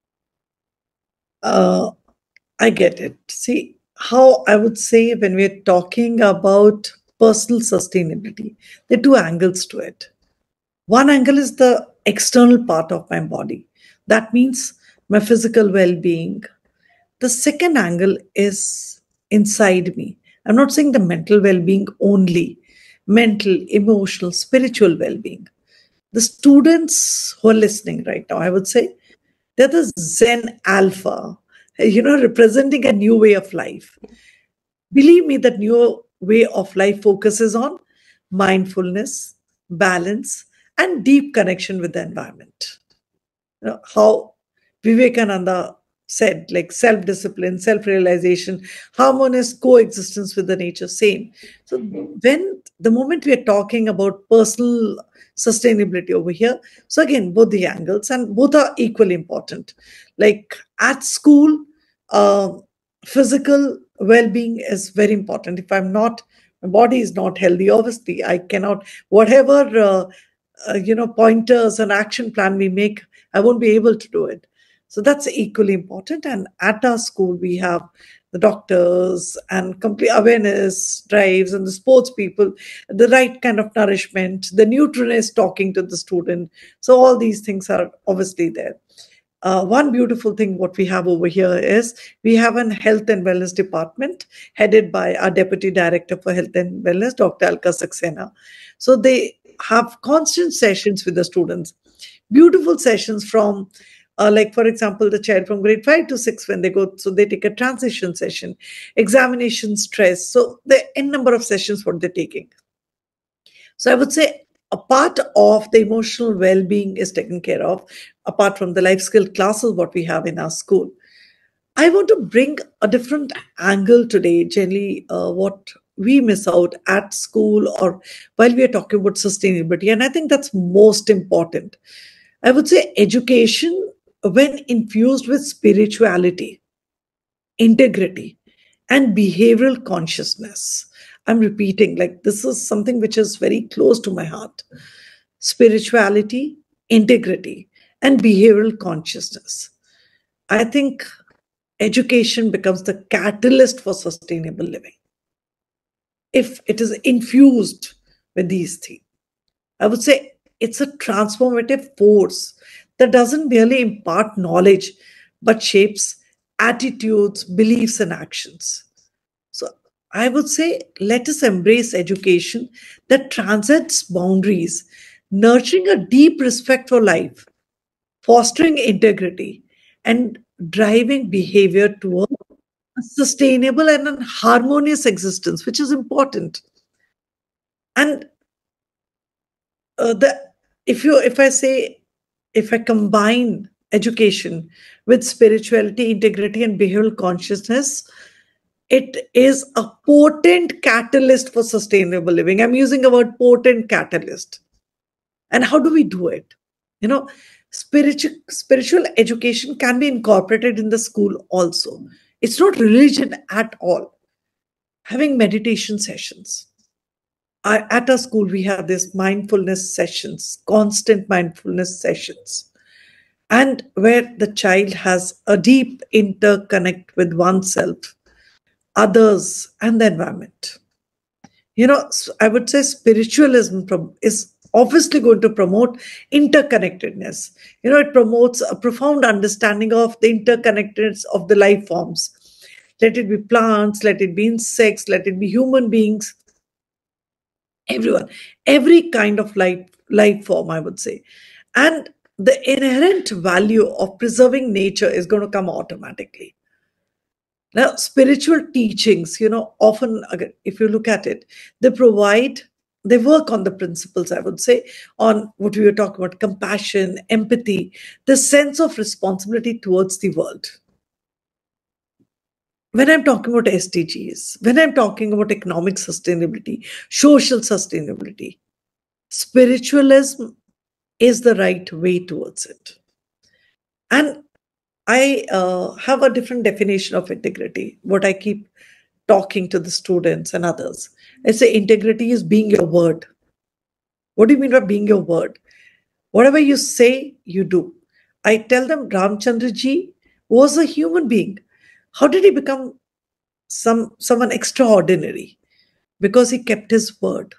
Uh, I get it. See, how I would say when we're talking about personal sustainability, there are two angles to it. One angle is the external part of my body. That means my physical well being. The second angle is inside me. I'm not saying the mental well being only, mental, emotional, spiritual well being. The students who are listening right now, I would say, they're the Zen Alpha, you know, representing a new way of life. Believe me, that new way of life focuses on mindfulness, balance, and deep connection with the environment. You know, how Vivekananda said, like self discipline, self realization, harmonious coexistence with the nature, same. So, when the moment we are talking about personal sustainability over here, so again, both the angles and both are equally important. Like at school, uh, physical well being is very important. If I'm not, my body is not healthy, obviously, I cannot, whatever. Uh, uh, you know pointers and action plan we make, I won't be able to do it. So that's equally important. And at our school we have the doctors and complete awareness drives and the sports people, the right kind of nourishment, the nutritionist talking to the student. So all these things are obviously there. Uh, one beautiful thing what we have over here is we have an health and wellness department headed by our deputy director for health and wellness, Dr. Alka Saxena. So they have constant sessions with the students, beautiful sessions from uh, like for example the child from grade five to six, when they go, so they take a transition session, examination stress, so the n number of sessions what they're taking. So I would say a part of the emotional well-being is taken care of, apart from the life skill classes what we have in our school. I want to bring a different angle today. Generally, uh, what we miss out at school or while we are talking about sustainability, and I think that's most important. I would say education, when infused with spirituality, integrity, and behavioral consciousness. I'm repeating, like, this is something which is very close to my heart. Spirituality, integrity, and behavioral consciousness. I think education becomes the catalyst for sustainable living if it is infused with these things. I would say it's a transformative force that doesn't merely impart knowledge but shapes attitudes, beliefs, and actions. So I would say let us embrace education that transcends boundaries, nurturing a deep respect for life, fostering integrity, and driving behavior toward a sustainable and a harmonious existence, which is important. And uh, the if you if I say, if I combine education with spirituality, integrity, and behavioral consciousness, It is a potent catalyst for sustainable living. I'm using the word potent catalyst. And how do we do it? You know, spiritual spiritual education can be incorporated in the school also. It's not religion at all. Having meditation sessions. I, at our school, we have this mindfulness sessions, constant mindfulness sessions, and where the child has a deep interconnect with oneself, others, and the environment. You know, s- I would say spiritualism prom- is obviously going to promote interconnectedness. You know, it promotes a profound understanding of the interconnectedness of the life forms. Let it be plants, let it be insects, let it be human beings, everyone, every kind of life life form, I would say. And the inherent value of preserving nature is going to come automatically. Now, spiritual teachings, you know, often, again, if you look at it, they provide, they work on the principles, I would say, on what we were talking about: compassion, empathy, the sense of responsibility towards the world. When I'm talking about S D Gs, when I'm talking about economic sustainability, social sustainability, spiritualism is the right way towards it. And I uh, have a different definition of integrity, what I keep talking to the students and others. I say integrity is being your word. What do you mean by being your word? Whatever you say, you do. I tell them Ramchandra ji was a human being. How did he become some someone extraordinary? Because he kept his word.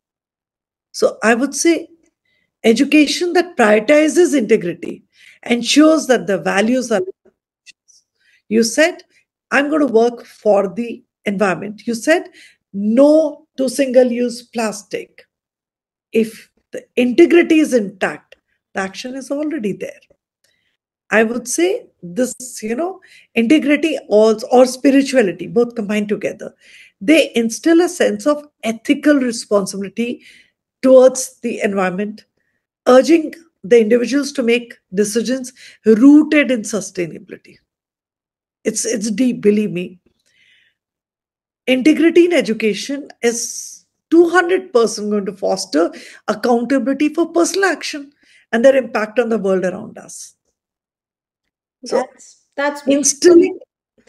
So I would say education that prioritizes integrity ensures that the values are. You said, I'm going to work for the environment. You said, no to single use plastic. If the integrity is intact, the action is already there. I would say this, you know, integrity also, or spirituality, both combined together, they instill a sense of ethical responsibility towards the environment, urging the individuals to make decisions rooted in sustainability. It's it's deep, believe me. Integrity in education is two hundred percent going to foster accountability for personal action and their impact on the world around us. So, That's that's beautiful. instilling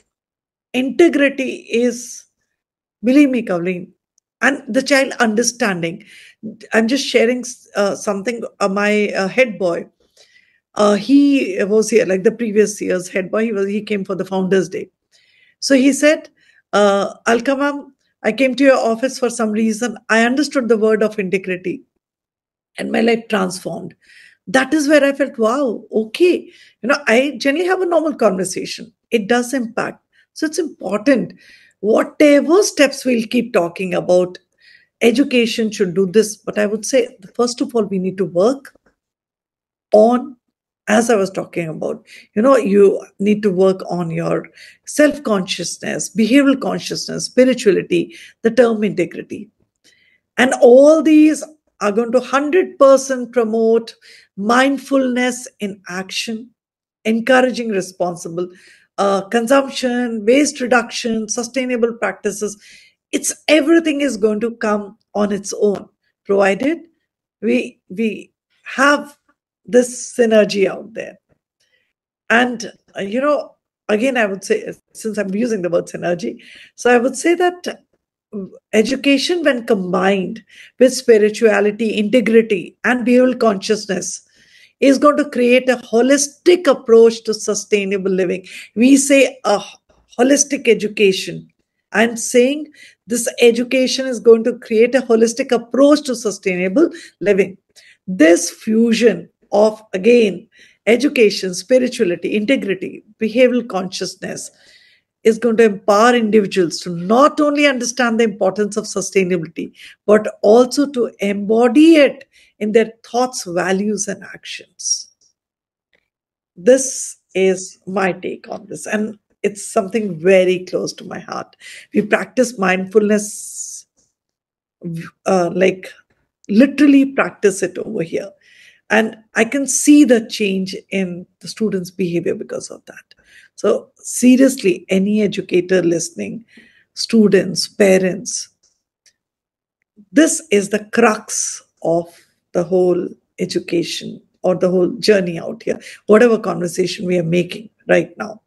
integrity is, believe me, Kavleen, and the child understanding. I'm just sharing uh, something. Uh, my uh, head boy, uh, he was here like the previous year's head boy. He was he came for the Founders Day. So he said, uh, Alka ma'am, I came to your office for some reason. I understood the word of integrity and my life transformed. That is where I felt, wow, okay. You know, I generally have a normal conversation. It does impact. So it's important. Whatever steps we'll keep talking about, education should do this. But I would say, first of all, we need to work on, as I was talking about, you know, you need to work on your self consciousness, behavioral consciousness, spirituality, the term integrity. And all these are going to one hundred percent promote mindfulness in action, encouraging responsible uh, consumption, waste reduction, sustainable practices. It's everything is going to come on its own, provided we we have this synergy out there. And uh, you know, again, I would say, since I'm using the word synergy, so I would say that uh, education, when combined with spirituality, integrity, and behavioral consciousness, is going to create a holistic approach to sustainable living. We say a holistic education. I'm saying this education is going to create a holistic approach to sustainable living. This fusion of, again, education, spirituality, integrity, behavioral consciousness is going to empower individuals to not only understand the importance of sustainability, but also to embody it in their thoughts, values, and actions. This is my take on this, and it's something very close to my heart. We practice mindfulness, uh, like literally practice it over here. And I can see the change in the students' behavior because of that. So, seriously, any educator listening, students, parents. This is the crux of the whole education or the whole journey out here, whatever conversation we are making right now.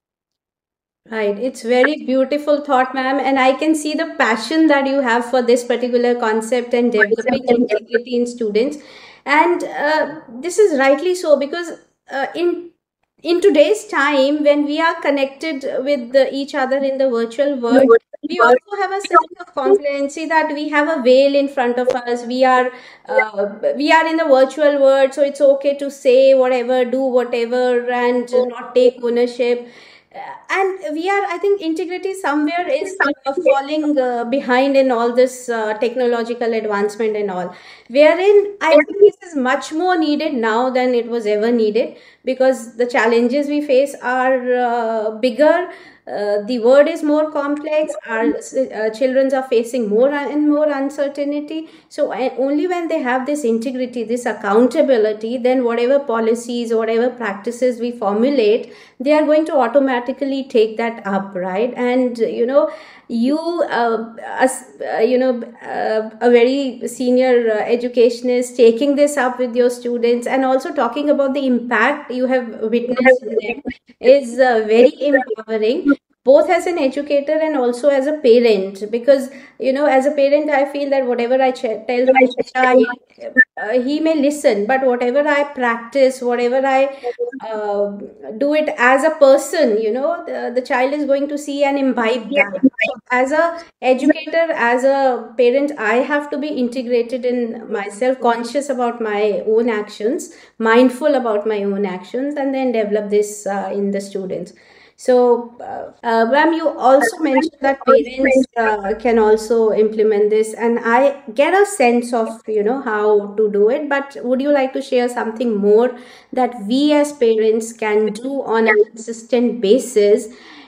Right. It's very beautiful thought, ma'am. And I can see the passion that you have for this particular concept and developing integrity in students. And uh, this is rightly so because uh, in in today's time, when we are connected with the, each other in the virtual world, we also have a sense of congruency that we have a veil in front of us. We are uh, we are in the virtual world, so it's okay to say whatever, do whatever, and not take ownership. Uh, and we are, I think, integrity somewhere is uh, falling uh, behind in all this uh, technological advancement and all, wherein I think this is much more needed now than it was ever needed, because the challenges we face are uh, bigger. Uh, the world is more complex. Our uh, children are facing more and more uncertainty. So uh, only when they have this integrity, this accountability, then whatever policies, whatever practices we formulate, they are going to automatically take that up, right? And you know, you uh, as uh, you know, uh, a very senior uh, educationist, taking this up with your students and also talking about the impact you have witnessed in them is uh, very empowering, both as an educator and also as a parent. Because you know, as a parent, I feel that whatever I ch- tell my child, uh, he may listen, but whatever I practice, whatever I uh, do it as a person, you know, the, the child is going to see and imbibe that. So as a educator, as a parent, I have to be integrated in myself, conscious about my own actions, mindful about my own actions, and then develop this uh, in the students. So, uh, uh, ma'am, you also mentioned that parents uh, can also implement this, and I get a sense of, you know, how to do it. But would you like to share something more that we as parents can do on a consistent basis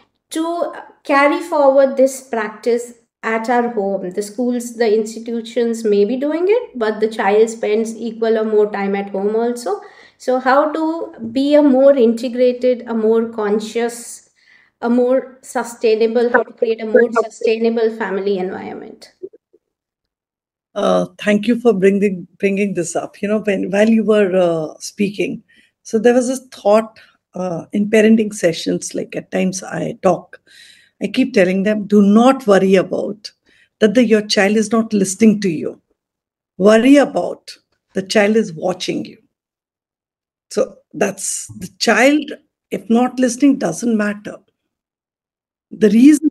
to carry forward this practice at our home? The schools, the institutions may be doing it, but the child spends equal or more time at home also. So, how to be a more integrated, a more conscious, a more sustainable, how to create a more sustainable family environment? Uh, thank you for bringing bringing this up. You know, when while you were uh, speaking, so there was this thought uh, in parenting sessions. Like at times, I talk. I keep telling them, do not worry about that. The your child is not listening to you. Worry about the child is watching you. So that's the child. If not listening, doesn't matter. The reason,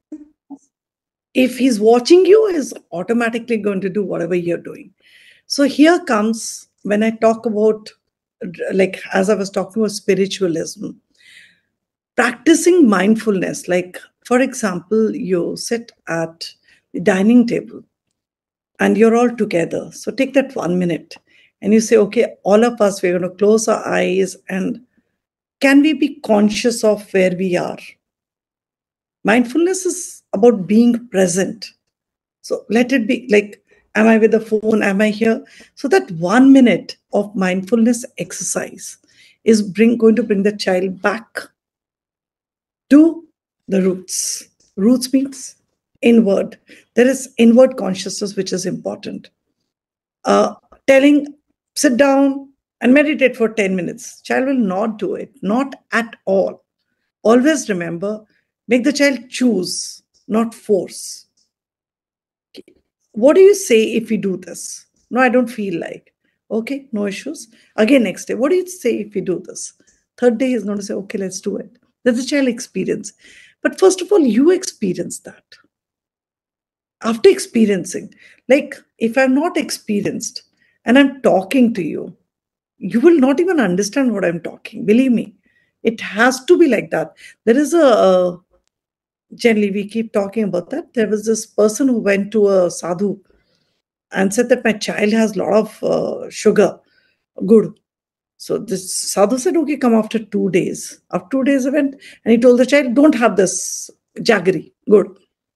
if he's watching you, is automatically going to do whatever you're doing. So here comes when I talk about, like, as I was talking about spiritualism, practicing mindfulness. Like, for example, you sit at the dining table and you're all together. So take that one minute and you say, okay, all of us, we're going to close our eyes and can we be conscious of where we are? Mindfulness is about being present. So let it be like, am I with the phone? Am I here? So that one minute of mindfulness exercise is bring, going to bring the child back to the roots. Roots means inward. There is inward consciousness, which is important. Uh, telling, sit down and meditate for ten minutes. Child will not do it, not at all. Always remember, make the child choose, not force. What do you say if we do this? No, I don't feel like. Okay, no issues. Again, next day, what do you say if we do this? Third day is going to say, okay, let's do it. That's a child experience. But first of all, you experience that. After experiencing, like if I'm not experienced and I'm talking to you, you will not even understand what I'm talking. Believe me, it has to be like that. There is a, a generally, we keep talking about that. There was this person who went to a sadhu and said that my child has a lot of uh, sugar. Good. So this sadhu said, okay, come after two days. After two days, I went and he told the child, don't have this jaggery. Good.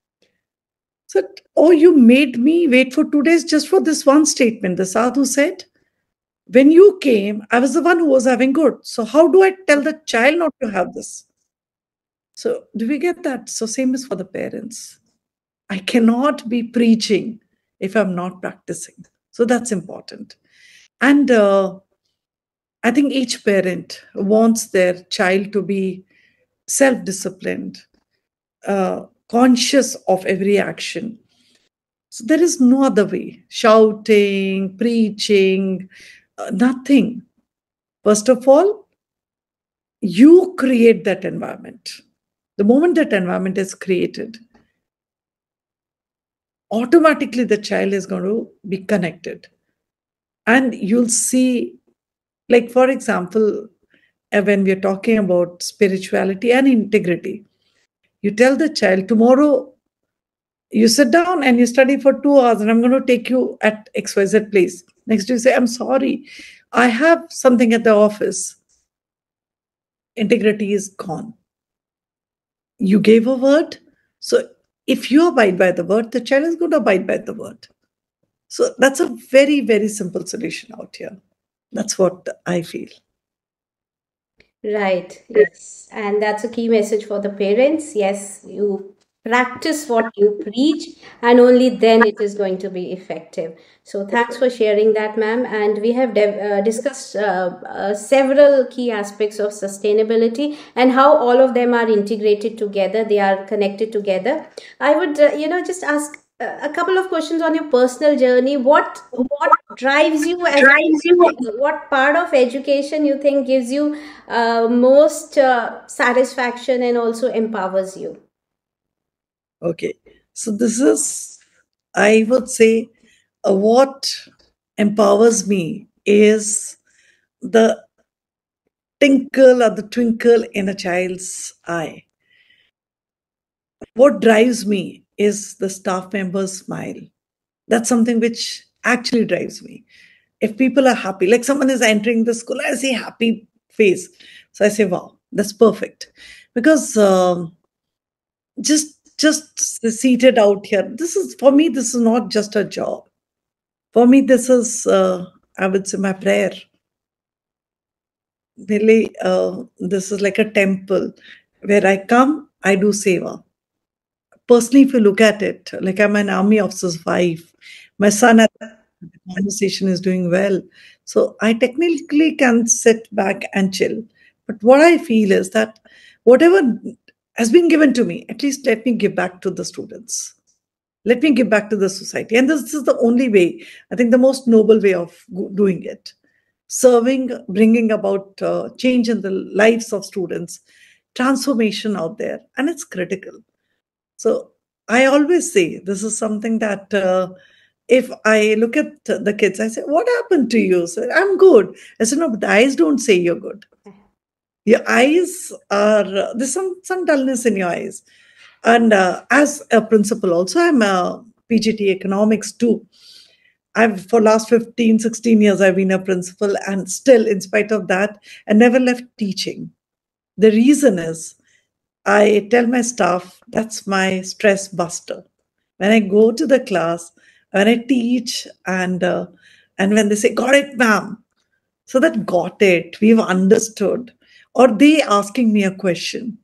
So, oh, you made me wait for two days just for this one statement. The sadhu said, when you came, I was the one who was having good. So how do I tell the child not to have this? So do we get that? So same is for the parents. I cannot be preaching if I'm not practicing. So that's important. And uh, I think each parent wants their child to be self disciplined, uh, conscious of every action. So there is no other way. Shouting, preaching, uh, nothing. First of all, you create that environment. The moment that environment is created, automatically the child is going to be connected. And you'll see, like, for example, uh, when we are talking about spirituality and integrity, you tell the child, tomorrow you sit down and you study for two hours, and I'm going to take you at X Y Z place. Next day, you say, I'm sorry, I have something at the office. Integrity is gone. You gave a word. So if you abide by the word, the child is going to abide by the word. So that's a very, very simple solution out here. That's what I feel. Right, yes. And that's a key message for the parents. Yes, you practice what you preach, and only then it is going to be effective. So, thanks for sharing that, ma'am. And we have dev- uh, discussed uh, uh, several key aspects of sustainability and how all of them are integrated together, they are connected together. I would, uh, you know, just ask uh, a couple of questions on your personal journey. What what drives you as a what part of education you think gives you uh, most uh, satisfaction and also empowers you? Okay. So this is, I would say, uh, what empowers me is the tinkle or the twinkle in a child's eye. What drives me is the staff member's smile. That's something which actually drives me. If people are happy, like someone is entering the school, I see happy face. So I say, wow, that's perfect. Because um, just just seated out here, this is, for me, this is not just a job. For me, this is, uh, I would say, my prayer. Really, uh, this is like a temple where I come, I do seva. Personally, if you look at it, like I'm an army officer's wife, my son at the conversation is doing well. So I technically can sit back and chill. But what I feel is that whatever has been given to me, at least let me give back to the students. Let me give back to the society. And this is the only way, I think, the most noble way of go- doing it. Serving, bringing about uh, change in the lives of students, transformation out there, and it's critical. So I always say this is something that uh, if I look at the kids, I say, "What happened to you?" So I'm good. I said, "No, but the eyes don't say you're good. Your eyes are uh, there's some some dullness in your eyes." And uh, as a principal, also I'm a P G T economics too. I've for last fifteen, sixteen years I've been a principal, and still, in spite of that, I never left teaching. The reason is I tell my staff that's my stress buster. When I go to the class, when I teach, and uh, and when they say, "Got it, ma'am," so that got it, we've understood, or they asking me a question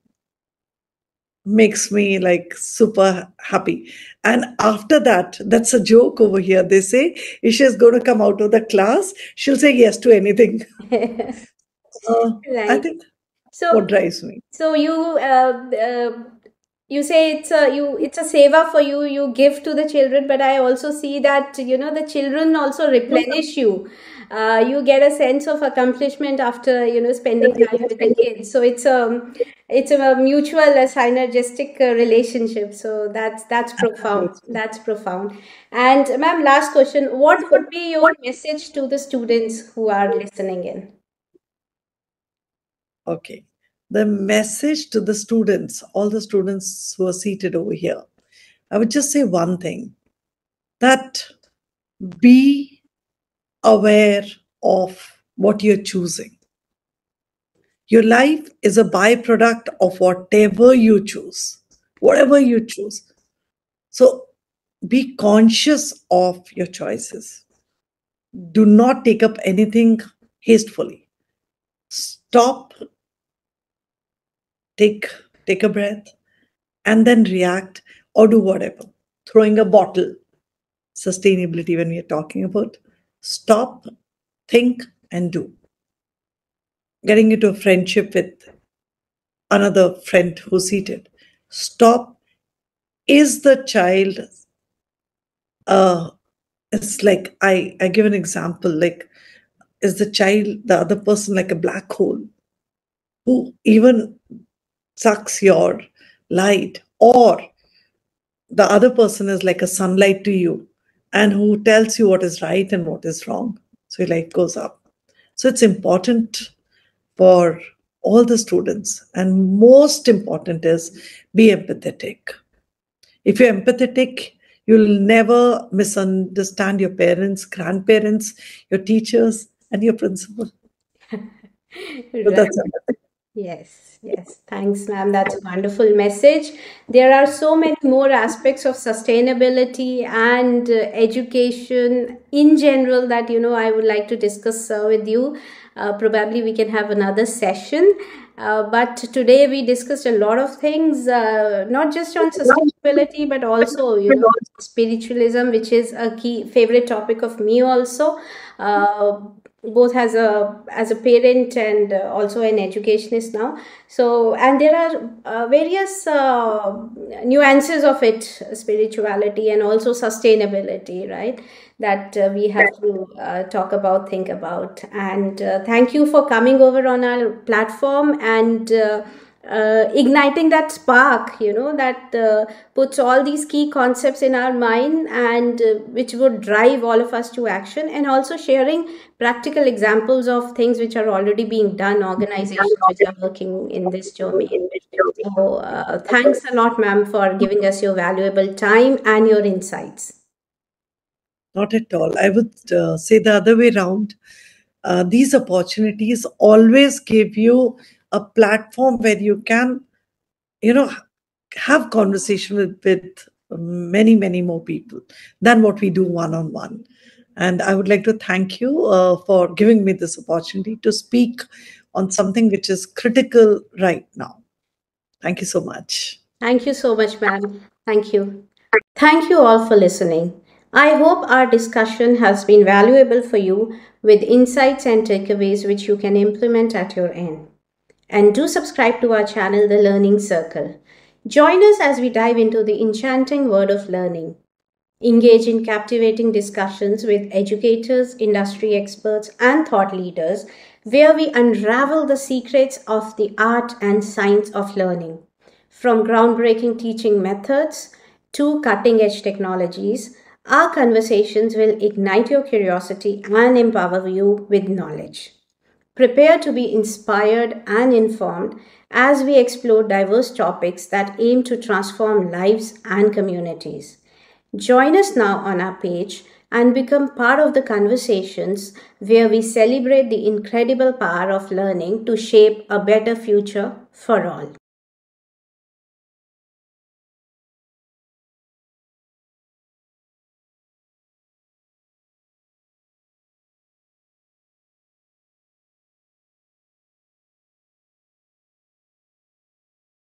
makes me like super happy. And after that, that's a joke over here. They say, Isha's going to come out of the class, she'll say yes to anything. Uh, I Right. think what So, drives me. so you uh, uh, you say it's a you it's a seva for you. You give to the children, but I also see that you know the children also replenish you. Uh, you get a sense of accomplishment after you know spending time with the kids. So it's a it's a mutual, a synergistic uh, relationship. So that's that's profound. Absolutely. That's profound. And ma'am, last question: what would be your message to the students who are listening in? Okay. The message to the students, all the students who are seated over here, I would just say one thing, that be aware of what you're choosing. Your life is a byproduct of whatever you choose, whatever you choose. So be conscious of your choices. Do not take up anything hastily. Stop, take take a breath, and then react or do whatever. throwing a bottle. Sustainability, when we are talking about, stop, think, and do. Getting into a friendship with another friend who's seated. Stop. Is the child, uh, it's like, I, I give an example, like, is the child, the other person, like a black hole who even sucks your light, or the other person is like a sunlight to you and who tells you what is right and what is wrong, so your light goes up. So it's important for all the students, and most important is be empathetic. If you're empathetic, you'll never misunderstand your parents, grandparents, your teachers, and your principal. So Right. that's empathy. Yes, yes. Thanks, ma'am. That's a wonderful message. There are so many more aspects of sustainability and uh, education in general that, you know, I would like to discuss uh, with you. Uh, probably we can have another session. Uh, but today we discussed a lot of things, uh, not just on sustainability, but also, you know, spiritualism, which is a key favorite topic of me also. Uh, both as a as a parent and uh, also an educationist now. So, and there are uh, various uh, nuances of it, spirituality and also sustainability, right, that uh, we have to uh, talk about, think about. And uh, thank you for coming over on our platform and uh, uh, igniting that spark, you know, that uh, puts all these key concepts in our mind, and uh, which would drive all of us to action, and also sharing practical examples of things which are already being done, organizations which are working in this domain. So, uh, thanks a lot, ma'am, for giving us your valuable time and your insights. Not at all. I would uh, say the other way around. Uh, these opportunities always give you a platform where you can, you know, have conversation with, with many, many more people than what we do one on one. And I would like to thank you uh, for giving me this opportunity to speak on something which is critical right now. Thank you so much. Thank you so much, ma'am. Thank you. Thank you all for listening. I hope our discussion has been valuable for you, with insights and takeaways which you can implement at your end. And do subscribe to our channel, The Learning Circle. Join us as we dive into the enchanting world of learning. Engage in captivating discussions with educators, industry experts, and thought leaders, where we unravel the secrets of the art and science of learning. From groundbreaking teaching methods to cutting edge technologies, our conversations will ignite your curiosity and empower you with knowledge. Prepare to be inspired and informed as we explore diverse topics that aim to transform lives and communities. Join us now on our page and become part of the conversations where we celebrate the incredible power of learning to shape a better future for all.